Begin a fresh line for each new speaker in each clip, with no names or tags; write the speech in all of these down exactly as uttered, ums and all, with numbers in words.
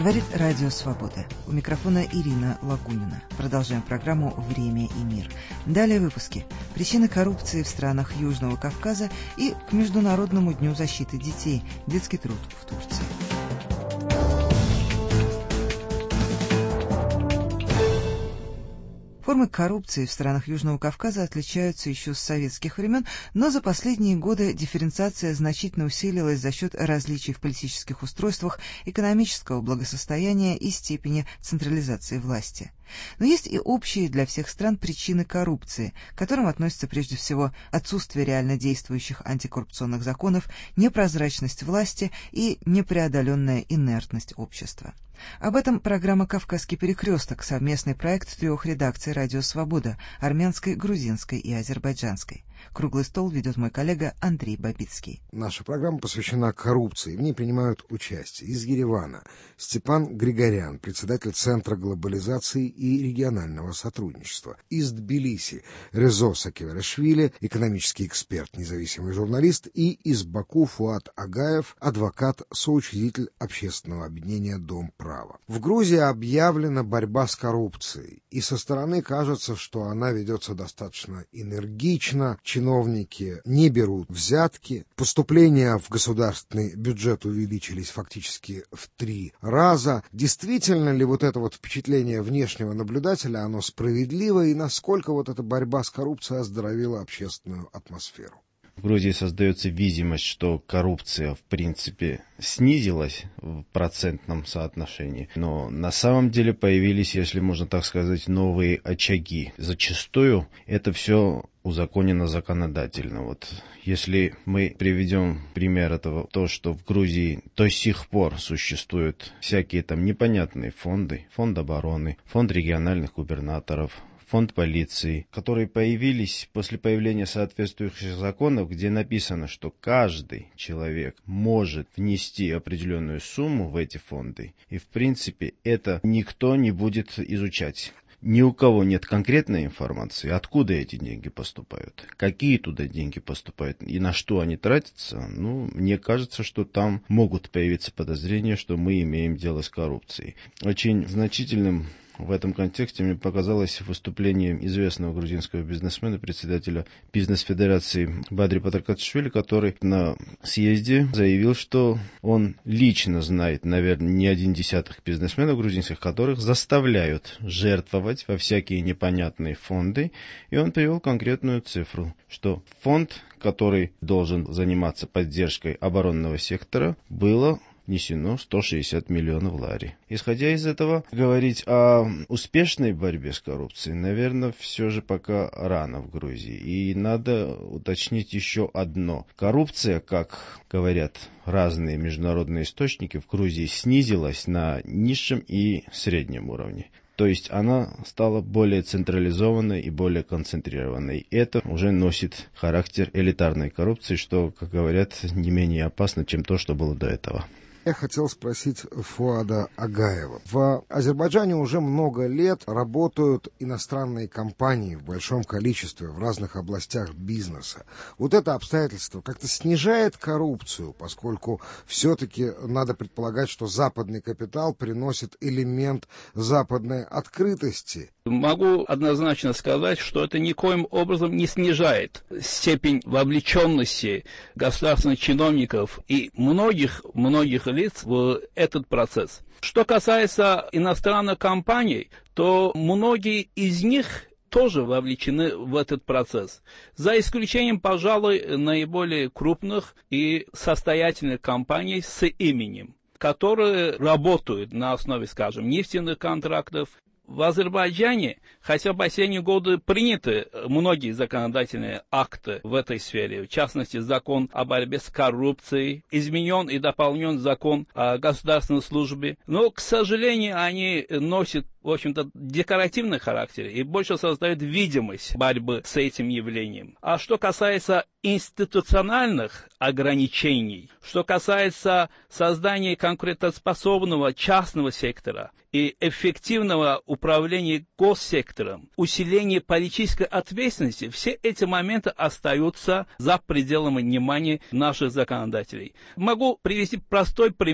Говорит Радио Свобода. У микрофона Ирина Лагунина. Продолжаем программу «Время и мир». Далее выпуски. Причины коррупции в странах Южного Кавказа и к Международному дню защиты детей. Детский труд в Турции. Формы коррупции в странах Южного Кавказа отличаются еще с советских времен, но за последние годы дифференциация значительно усилилась за счет различий в политических устройствах, экономического благосостояния и степени централизации власти. Но есть и общие для всех стран причины коррупции, к которым относятся прежде всего отсутствие реально действующих антикоррупционных законов, непрозрачность власти и непреодоленная инертность общества. Об этом программа «Кавказский перекресток», совместный проект трех редакций «Радио Свобода» – армянской, грузинской и азербайджанской. Круглый стол ведет мой коллега Андрей Бабицкий.
Наша программа посвящена коррупции. В ней принимают участие из Еревана Степан Григорян, председатель Центра глобализации и регионального сотрудничества. Из Тбилиси Резо Сакеверашвили, экономический эксперт, независимый журналист. И из Баку Фуат Агаев, адвокат, соучредитель общественного объединения «Дом права». В Грузии объявлена борьба с коррупцией. И со стороны кажется, что она ведется достаточно энергично. Чиновники не берут взятки, поступления в государственный бюджет увеличились фактически в три раза. Действительно ли вот это вот впечатление внешнего наблюдателя, оно справедливо, и насколько вот эта борьба с коррупцией оздоровила общественную атмосферу?
В Грузии создается видимость, что коррупция, в принципе, снизилась в процентном соотношении, но на самом деле появились, если можно так сказать, новые очаги. Зачастую это все узаконено законодательно. Вот если мы приведем пример этого, то, что в Грузии до сих пор существуют всякие там непонятные фонды, фонд обороны, фонд региональных губернаторов, фонд полиции, которые появились после появления соответствующих законов, где написано, что каждый человек может внести определенную сумму в эти фонды, и в принципе это никто не будет изучать. Ни у кого нет конкретной информации, откуда эти деньги поступают, какие туда деньги поступают и на что они тратятся. Ну, мне кажется, что там могут появиться подозрения, что мы имеем дело с коррупцией. Очень значительным в этом контексте мне показалось выступление известного грузинского бизнесмена, председателя бизнес-федерации Бадри Патаркатшвили, который на съезде заявил, что он лично знает, наверное, не один десяток бизнесменов грузинских, которых заставляют жертвовать во всякие непонятные фонды. И он привел конкретную цифру, что фонд, который должен заниматься поддержкой оборонного сектора, было внесено сто шестьдесят миллионов лари. Исходя из этого, говорить о успешной борьбе с коррупцией, наверное, все же пока рано в Грузии. И надо уточнить еще одно. Коррупция, как говорят разные международные источники, в Грузии снизилась на низшем и среднем уровне. То есть она стала более централизованной и более концентрированной. Это уже носит характер элитарной коррупции, что, как говорят, не менее опасно, чем то, что было до этого.
Я хотел спросить Фуада Агаева. В Азербайджане уже много лет работают иностранные компании в большом количестве в разных областях бизнеса. Вот это обстоятельство как-то снижает коррупцию, поскольку все-таки надо предполагать, что западный капитал приносит элемент западной открытости.
Могу однозначно сказать, что это никоим образом не снижает степень вовлеченности государственных чиновников и многих-многих лиц в этот процесс. Что касается иностранных компаний, то многие из них тоже вовлечены в этот процесс. За исключением, пожалуй, наиболее крупных и состоятельных компаний с именем, которые работают на основе, скажем, нефтяных контрактов. В Азербайджане, хотя в последние годы приняты многие законодательные акты в этой сфере, в частности, закон о борьбе с коррупцией, изменен и дополнен закон о государственной службе, но, к сожалению, они носят, в общем-то, декоративный характер и больше создают видимость борьбы с этим явлением. А что касается институциональных ограничений, что касается создания конкурентоспособного частного сектора и эффективного управления госсектором, усиления политической ответственности, все эти моменты остаются за пределами внимания наших законодателей. Могу привести простой пример.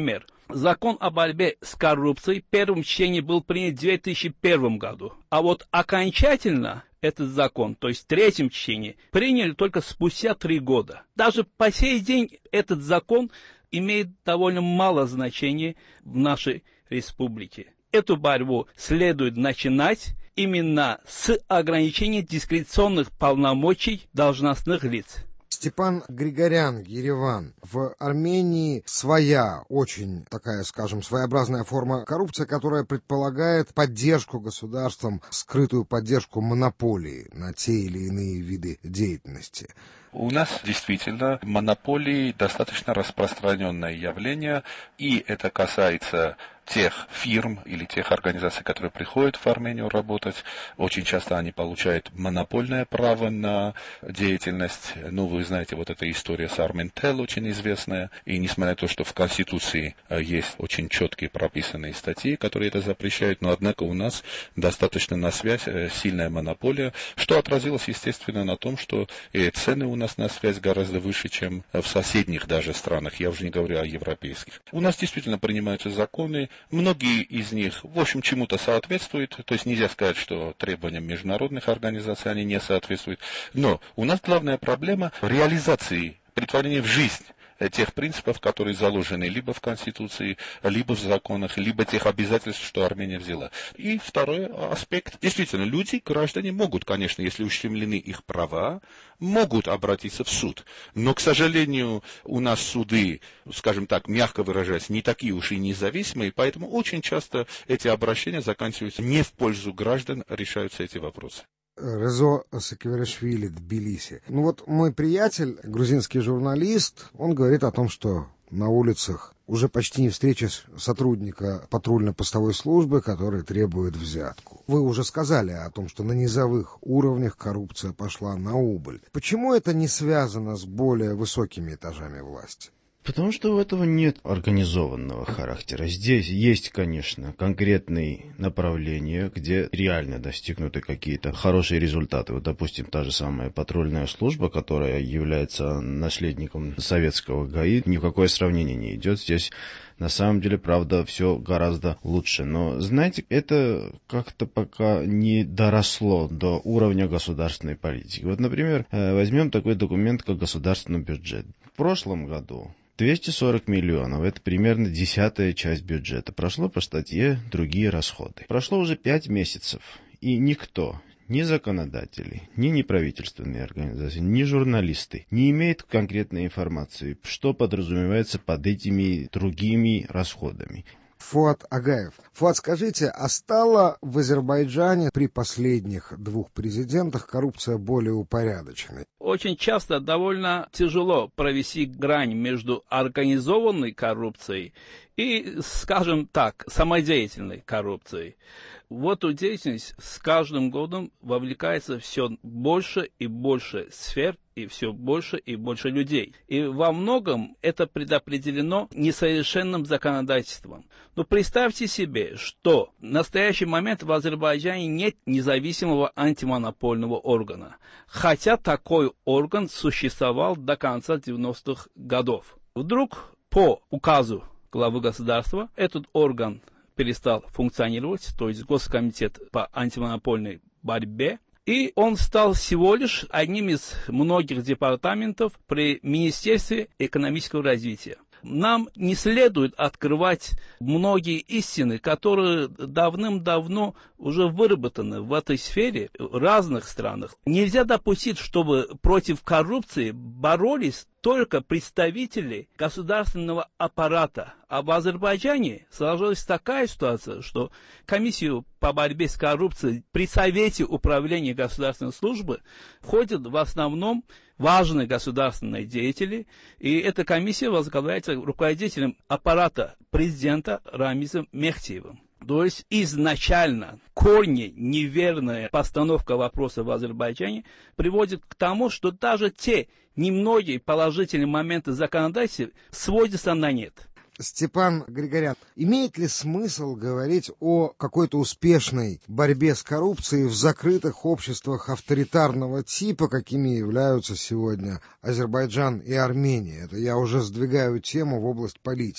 Закон о борьбе с коррупцией в первом чтении был принят в две тысячи первом году, а вот окончательно этот закон, то есть в третьем чтении, приняли только спустя три года. Даже по сей день этот закон имеет довольно мало значения в нашей республике. Эту борьбу следует начинать именно с ограничения дискреционных полномочий должностных лиц.
Степан Григорян, Ереван. В Армении своя, очень такая, скажем, своеобразная форма коррупции, которая предполагает поддержку государством, скрытую поддержку монополии на те или иные виды деятельности.
У нас действительно монополии достаточно распространенное явление, и это касается тех фирм или тех организаций, которые приходят в Армению работать. Очень часто они получают монопольное право на деятельность. Ну, вы знаете, вот эта история с Арментел очень известная. И несмотря на то, что в Конституции есть очень четкие прописанные статьи, которые это запрещают, но однако у нас достаточно на связь сильная монополия, что отразилось, естественно, на том, что и цены у нас на связь гораздо выше, чем в соседних даже странах. Я уже не говорю о европейских. У нас действительно принимаются законы. Многие из них, в общем, чему-то соответствуют, то есть нельзя сказать, что требованиям международных организаций они не соответствуют, но у нас главная проблема в реализации, претворения в жизнь тех принципов, которые заложены либо в Конституции, либо в законах, либо тех обязательств, что Армения взяла. И второй аспект. Действительно, люди, граждане могут, конечно, если ущемлены их права, могут обратиться в суд. Но, к сожалению, у нас суды, скажем так, мягко выражаясь, не такие уж и независимые, поэтому очень часто эти обращения заканчиваются не в пользу граждан, решаются эти вопросы.
Резо Сакваришвили, Тбилиси. Ну вот мой приятель, грузинский журналист, он говорит о том, что на улицах уже почти не встретишь сотрудника патрульно-постовой службы, который требует взятку. Вы уже сказали о том, что на низовых уровнях коррупция пошла на убыль. Почему это не связано с более высокими этажами власти?
Потому что у этого нет организованного характера. Здесь есть, конечно, конкретные направления, где реально достигнуты какие-то хорошие результаты. Вот, допустим, та же самая патрульная служба, которая является наследником советского ГАИ, ни в какое сравнение не идет. Здесь на самом деле, правда, все гораздо лучше. Но, знаете, это как-то пока не доросло до уровня государственной политики. Вот, например, возьмем такой документ, как государственный бюджет. В прошлом году двести сорок миллионов, это примерно десятая часть бюджета, прошло по статье «Другие расходы». Прошло уже пять месяцев, и никто, ни законодатели, ни неправительственные организации, ни журналисты не имеют конкретной информации, что подразумевается под этими другими расходами.
Фуат Агаев. Фуат, скажите, а стала в Азербайджане при последних двух президентах коррупция более упорядоченной?
Очень часто довольно тяжело провести грань между организованной коррупцией и, скажем так, самодеятельной коррупцией. В эту деятельность с каждым годом вовлекается все больше и больше сфер, и все больше и больше людей. И во многом это предопределено несовершенным законодательством. Но представьте себе, что в настоящий момент в Азербайджане нет независимого антимонопольного органа, хотя такой орган существовал до конца девяностых годов. Вдруг по указу главы государства этот орган перестал функционировать, то есть Госкомитет по антимонопольной борьбе, и он стал всего лишь одним из многих департаментов при Министерстве экономического развития. Нам не следует открывать многие истины, которые давным-давно уже выработаны в этой сфере в разных странах. Нельзя допустить, чтобы против коррупции боролись только представители государственного аппарата. А в Азербайджане сложилась такая ситуация, что комиссию по борьбе с коррупцией при Совете управления государственной службы входят в основном важные государственные деятели, и эта комиссия возглавляется руководителем аппарата президента Рамизом Мехтиевым. То есть изначально корни неверная постановка вопроса в Азербайджане приводит к тому, что даже те немногие положительные моменты законодательства сводятся на нет.
Степан Григорян, имеет ли смысл говорить о какой-то успешной борьбе с коррупцией в закрытых обществах авторитарного типа, какими являются сегодня Азербайджан и Армения? Это я уже сдвигаю тему в область политики.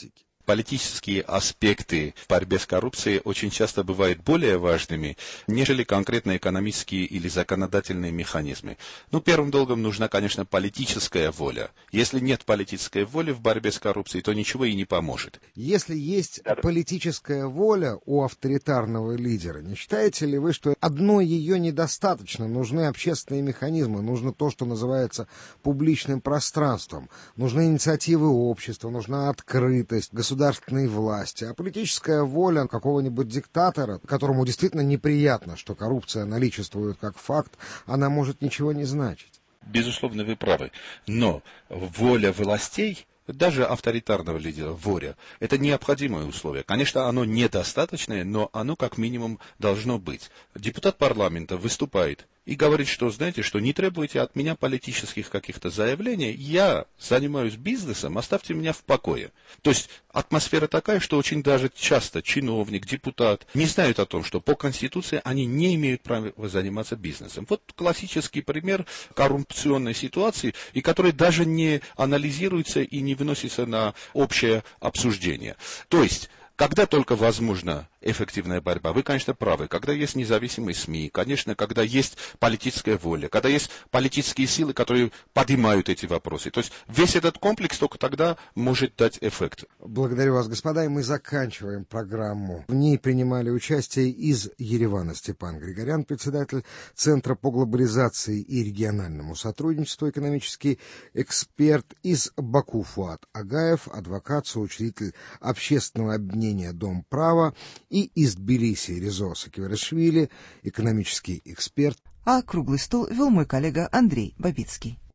политические аспекты в борьбе с коррупцией очень часто бывают более важными, нежели конкретно экономические или законодательные механизмы. Ну, первым долгом нужна, конечно, политическая воля. Если нет политической воли в борьбе с коррупцией, то ничего и не поможет.
Если есть политическая воля у авторитарного лидера, не считаете ли вы, что одной ее недостаточно? Нужны общественные механизмы, нужно то, что называется публичным пространством, нужны инициативы общества, нужна открытость государственной власти, а политическая воля какого-нибудь диктатора, которому действительно неприятно, что коррупция наличествует как факт, она может ничего не значить.
Безусловно, вы правы. Но воля властей, даже авторитарного лидера, воля, это необходимое условие. Конечно, оно недостаточное, но оно как минимум должно быть. Депутат парламента выступает и говорит, что, знаете, что не требуйте от меня политических каких-то заявлений, я занимаюсь бизнесом, оставьте меня в покое. То есть атмосфера такая, что очень даже часто чиновник, депутат не знают о том, что по Конституции они не имеют права заниматься бизнесом. Вот классический пример коррупционной ситуации, и который даже не анализируется и не выносится на общее обсуждение. То есть, когда только возможна эффективная борьба, вы, конечно, правы. Когда есть независимые СМИ, конечно, когда есть политическая воля, когда есть политические силы, которые поднимают эти вопросы. То есть весь этот комплекс только тогда может дать эффект.
Благодарю вас, господа, и мы заканчиваем программу. В ней принимали участие из Еревана Степан Григорян, председатель Центра по глобализации и региональному сотрудничеству, экономический эксперт, из Баку Фуат Агаев, адвокат, соучредитель общественного объединения «Дом права», и из Тбилиси Резо Сакиверишвили, экономический эксперт.
А круглый стол вел мой коллега Андрей Бабицкий.